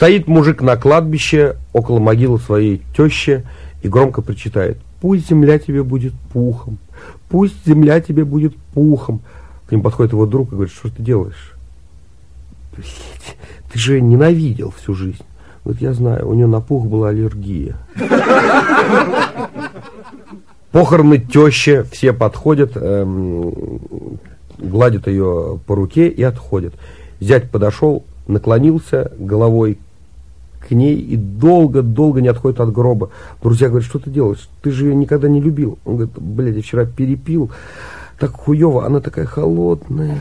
Стоит мужик на кладбище около могилы своей тещи и громко причитает: «Пусть земля тебе будет пухом, пусть земля тебе будет пухом». К ним подходит его друг и говорит: «Что ты делаешь? Ты же ненавидел всю жизнь». Говорит: «Я знаю, у нее на пух была аллергия». Похороны тещи, все подходят, гладят ее по руке и отходят. Зять подошел, наклонился головой к ней и долго-долго не отходит от гроба. Друзья говорят: «Что ты делаешь? Ты же ее никогда не любил». Он говорит: «Блядь, я вчера перепил. Так хуево, она такая холодная».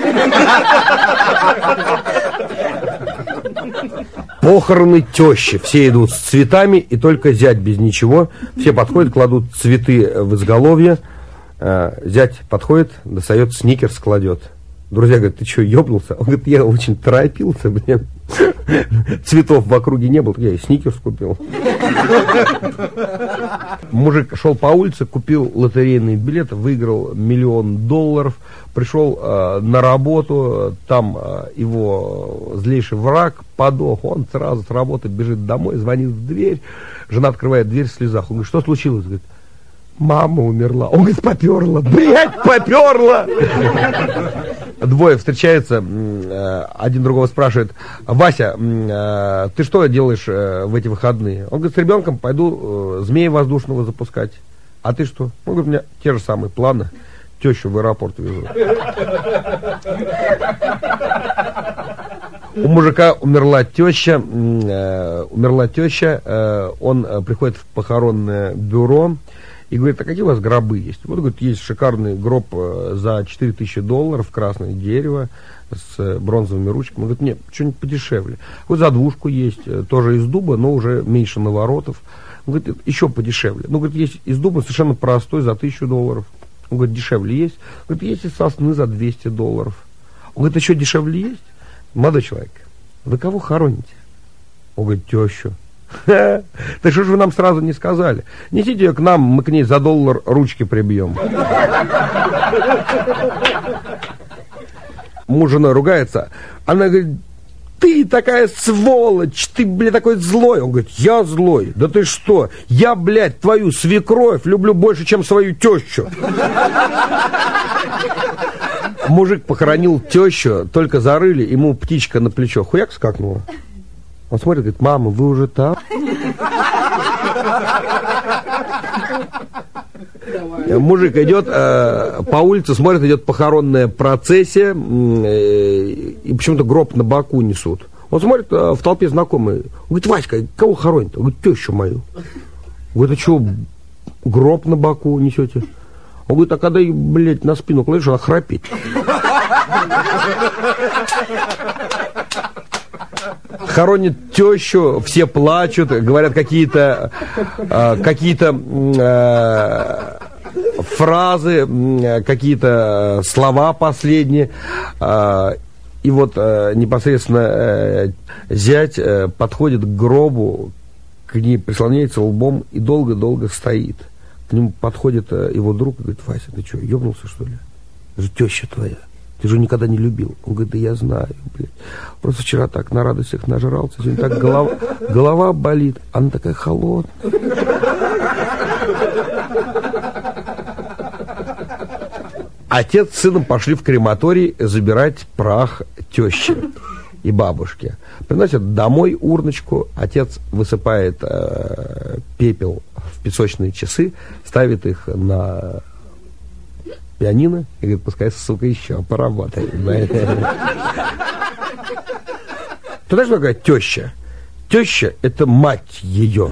Похороны тещи. Все идут с цветами, и только зять без ничего. Все подходят, кладут цветы в изголовье. Зять подходит, достает сникерс, кладет. Друзья говорят: «Ты что, ебнулся?» Он говорит: «Я очень торопился, блин. Цветов в округе не было, я и сникерс купил». Мужик шел по улице, купил лотерейный билет, выиграл $1 миллион. Пришел на работу, там его злейший враг подох. Он сразу с работы бежит домой, звонит в дверь. Жена открывает дверь в слезах. Он говорит: «Что случилось?» Говорит: «Мама умерла». Он говорит: «Поперла, блядь, поперла». Двое встречаются, один другого спрашивает: «Вася, ты что делаешь в эти выходные?» Он говорит: «С ребенком пойду змея воздушного запускать». «А ты что?» Он говорит: «У меня те же самые планы. Тещу в аэропорт везу». У мужика умерла теща, он приходит в похоронное бюро и говорит: «А какие у вас гробы есть?» Вот, говорит, есть шикарный гроб за $4000, красное дерево с бронзовыми ручками. Он говорит: «Нет, что-нибудь подешевле». Вот за двушку есть, тоже из дуба, но уже меньше наворотов. Он говорит: «Еще подешевле». Ну, говорит, есть из дуба совершенно простой за $1000. Он говорит: «Дешевле есть?» Он говорит: «Есть из сосны за $200». Он говорит: «Еще дешевле есть?» «Молодой человек, вы кого хороните?» Он говорит: «Тещу». «Так что же вы нам сразу не сказали? Несите ее к нам, мы к ней за $1 ручки прибьем». Муж с женой ругается. Она говорит: «Ты такая сволочь, ты, блядь, такой злой». Он говорит: «Я злой? Да ты что? Я, блядь, твою свекровь люблю больше, чем свою тещу». Мужик похоронил тещу, только зарыли, ему птичка на плечо хуяк скакнула. Он смотрит, говорит: «Мама, вы уже там?» Мужик идет по улице, смотрит, идет похоронная процессия, и почему-то гроб на боку несут. Он смотрит, в толпе знакомые. Он говорит: «Васька, кого хоронит?» Он говорит: «Тещу мою». Он говорит: «А что, гроб на боку несете?» Он говорит: «А когда, блядь, на спину кладешь, она храпит». Хоронит тещу, все плачут, говорят какие-то фразы, какие-то слова последние. И вот непосредственно зять подходит к гробу, к ней прислоняется лбом и долго-долго стоит. К нему подходит его друг и говорит: «Вася, ты что, ебнулся, что ли? Это же теща твоя. Ты же никогда не любил». Он говорит: «Да я знаю, блядь. Просто вчера так на радостях нажрался, сегодня так голова болит. Она такая холодная». Отец с сыном пошли в крематорий забирать прах тещи и бабушки. Приносят домой урночку, отец высыпает пепел в песочные часы, ставит их на пианино и говорит: «Пускай, сука, еще поработает». Ты знаешь, что такое теща? Теща — это мать ее.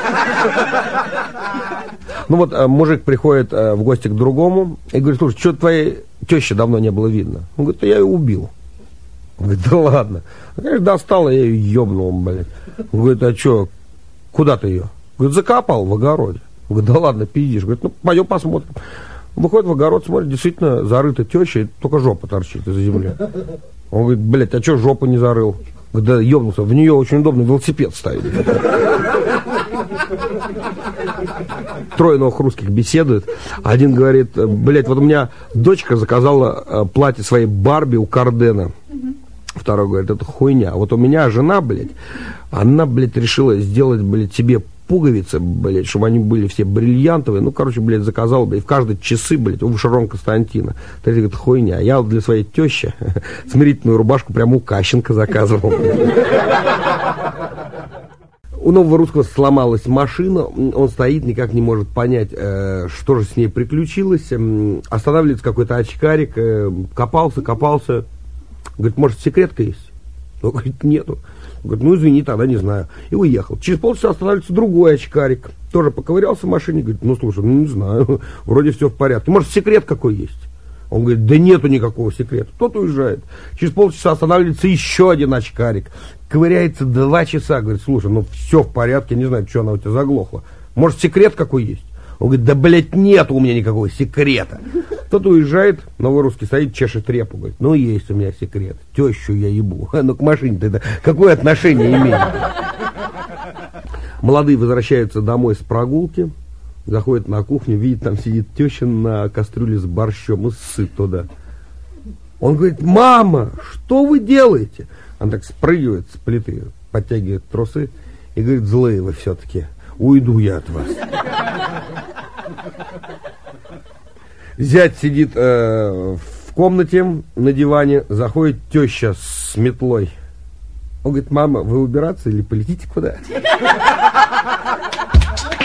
Ну вот мужик приходит в гости к другому и говорит: «Слушай, что твоей тещи давно не было видно?» Он говорит: «Да я ее убил». Он говорит: «Да ладно». Он, конечно, достал, я ее ебнул, блядь. Он говорит: «А что, куда ты ее?» Говорит: «Закопал в огороде». Он говорит: «Да ладно, пиздишь». Говорит: «Ну, пойдем посмотрим». Выходит в огород, смотрит, действительно зарыта теща, и только жопа торчит из земли. Он говорит: «Блядь, а что жопу не зарыл?» Говорит: «Да ебнулся, в нее очень удобно велосипед ставить». Трое новых русских беседуют. Один говорит: «Блядь, вот у меня дочка заказала платье своей Барби у Кардена. второй говорит, это хуйня. Вот у меня жена, блядь, она, блядь, решила сделать, блядь, себе пуговицы, блядь, чтобы они были все бриллиантовые. Ну, короче, блядь, заказал, блядь, в каждой часы, блядь, у Шарон Константина. Третий говорит, хуйня. Я вот для своей тещи смирительную рубашку прямо у Кащенко заказывал. У Нового Русского сломалась машина, он стоит, никак не может понять, что же с ней приключилось. Останавливается какой-то очкарик, копался. Говорит, может, секретка есть? Он говорит, нету. Он говорит, ну, извини, тогда не знаю. И уехал. Через полчаса останавливается другой очкарик. Тоже поковырялся в машине, говорит, ну, слушай, ну, не знаю, вроде все в порядке. Может, секрет какой есть? Он говорит, да нету никакого секрета. Тот уезжает. Через полчаса останавливается еще один очкарик. Ковыряется 2 часа. Говорит, слушай, ну все в порядке, не знаю, что она у тебя заглохла. Может, секрет какой есть? Он говорит, да, блядь, нет у меня никакого секрета. Тот уезжает, Новый Русский стоит, чешет репу. Говорит, ну есть у меня секрет. Тещу я ебу. Ну к машине-то это какое отношение имеет? Молодые возвращаются домой с прогулки. Заходит на кухню, видит, там сидит теща на кастрюле с борщом и ссыт туда. Он говорит, мама, что вы делаете? Она так спрыгивает с плиты, подтягивает трусы и говорит, злые вы все-таки, уйду я от вас. Зять сидит в комнате на диване, заходит теща с метлой. Он говорит, мама, вы убираться или полетите куда?